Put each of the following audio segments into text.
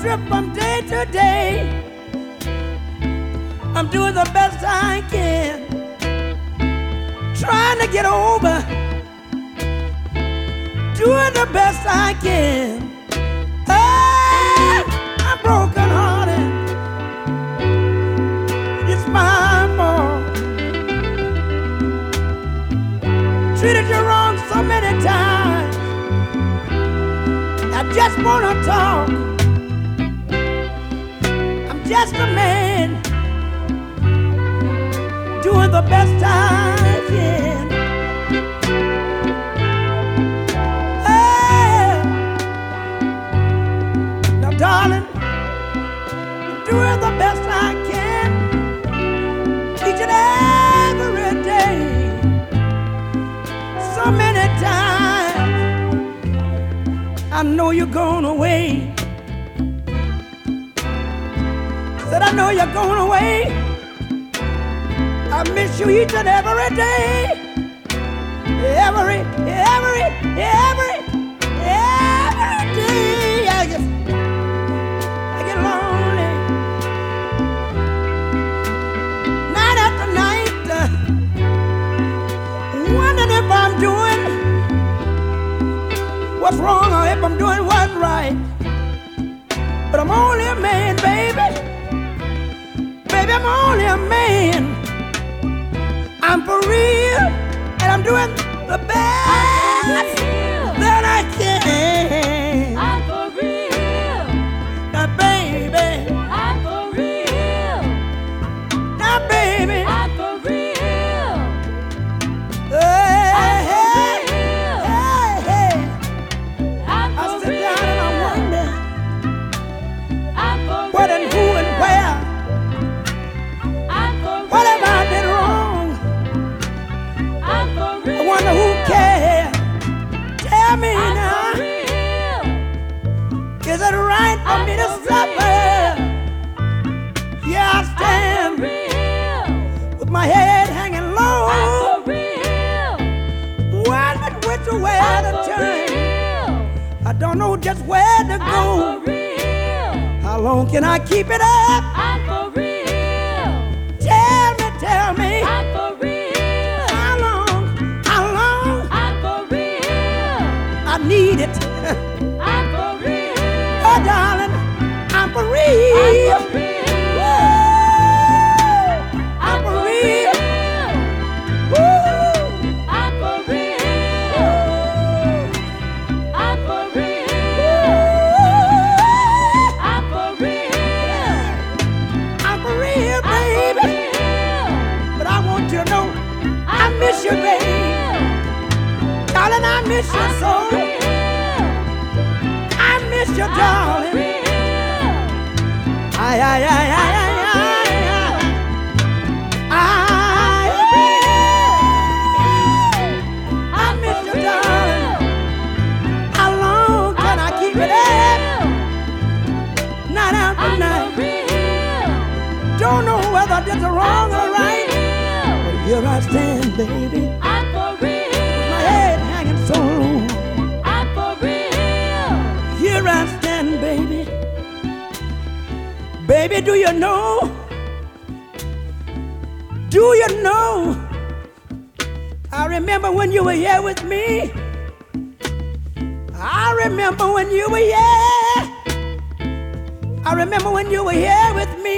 trip from day to day. I'm doing the best I can, trying to get over, doing the best I can. I'm broken hearted, it's my fault. Treated you wrong so many times, I just wanna talk. I'm just a man, doing the best I can. Now darling, I'm doing the best I can, each and every day. So many times I know you're going away. Said I know you're going away. I miss you each and every day. Every day. I get lonely. Night after night, wondering if I'm doing what's wrong or if I'm doing what's right. But I'm only a man, baby. Baby, I'm only a man. I'm for real, and I'm doing the best that I can. I'm for real. Now, baby. I'm for real. Now, baby. I'm for real. Hey, I'm for hey, real. hey. I'm I for sit down and I real. wonder I'm for what and who and where. I'm for What have real. I done wrong? I'm for real. I wonder who cares. Tell me I'm now, for real. is it right for me to I'm for suffer? Yeah, I I'm stand for real. with my head hanging I'm low, for real. wondering which way I'm to for turn. real. I don't know just where to I'm go. for real. How long can I keep it up? I'm for real. Tell me, I'm for real. how long I'm for real. I need it. I'm for real. Oh, darling, I'm for I'm real. for real. Woo! I'm for real. Woo! I'm for real. I'm for real. I'm for real. I'm for real, I'm baby. for real. But I want you to know I miss you, baby. Darling, I miss you so. I miss you, darling. Ay, ay, ay, ay, ay, ay, ay. I miss you, darling. How long can I keep it up? Night after night. Don't know whether this is wrong or right. But here I stand, baby. My head hanging so low. Here I stand, baby. Baby, do you know? Do you know? I remember when you were here with me. I remember when you were here. I remember when you were here with me.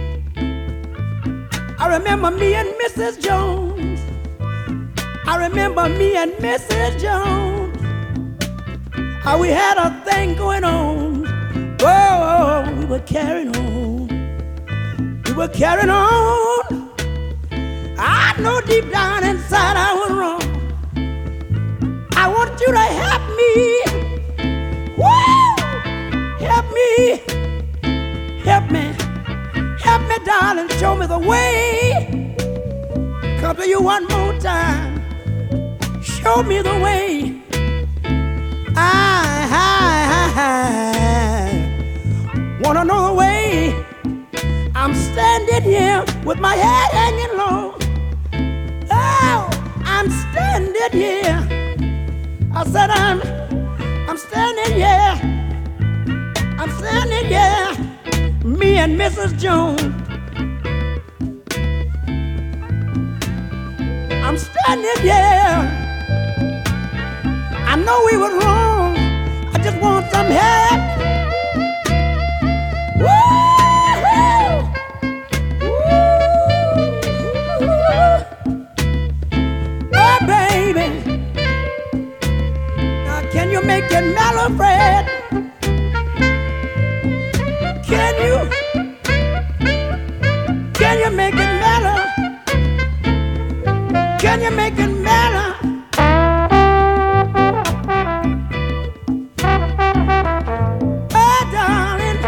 I remember me and Mrs. Jones. I remember me and Mrs. Jones. How we had a thing going on. Oh, we were carrying on. We were carrying on. I know deep down inside I was wrong. I want you to help me. Woo! Help me. Help me. Help me, darling. Show me the way. Come to you one more time. Show me the way. I wanna know the way. I'm standing here with my head hanging low. Oh, I'm standing here. I said I'm standing here. I'm I'm standing, yeah, me and Mrs. Jones. I'm standing, yeah. I know we was wrong. I just want some help. Woo-hoo! Oh, baby. Now, can you make it mellow, Fred? Can you make it mellow? Can you make it mellow? Oh, darling,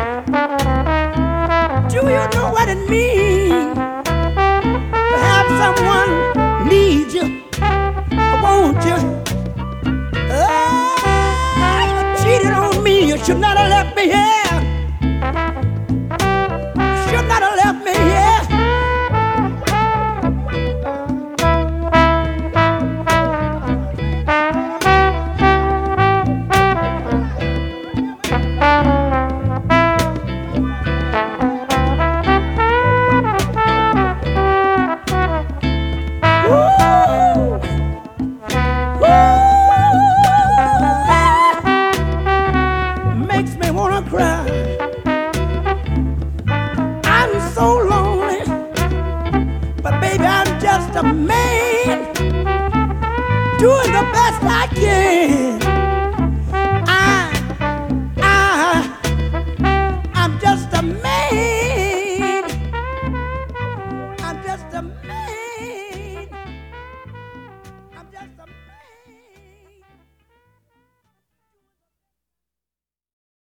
do you know what it means to have someone need you, want you? Oh, you cheated on me. You should not have left me here. Should not have left me here. Makes me wanna cry. I'm so lonely, but baby, I'm just a man doing the best I can.